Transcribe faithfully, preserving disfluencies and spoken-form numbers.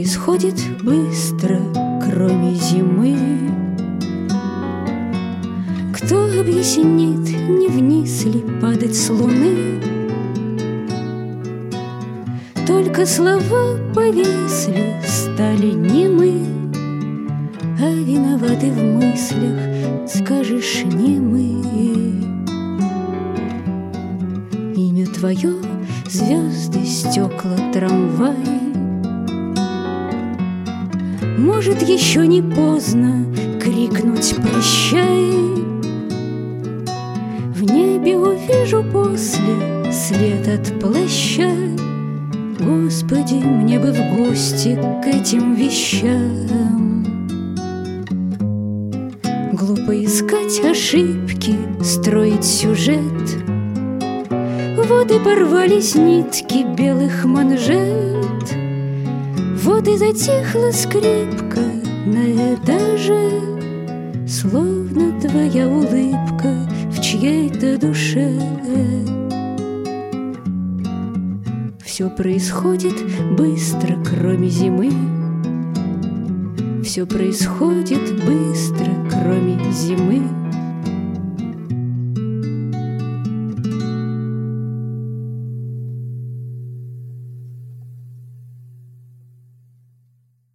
происходит быстро, кроме зимы? Кто объяснит, не вниз ли падать с луны? Только слова повисли, стали немы, а виноваты в мыслях, скажешь, не мы. Имя твое — звезды, стекла, трамваи. Может, еще не поздно крикнуть «Прощай». В небе увижу после след от плаща. Господи, мне бы в гости к этим вещам. Глупо искать ошибки, строить сюжет. Вот и порвались нитки белых манжет. Вот и затихла скрипка на этаже, словно твоя улыбка в чьей-то душе. Все происходит быстро, кроме зимы. Все происходит быстро, кроме зимы.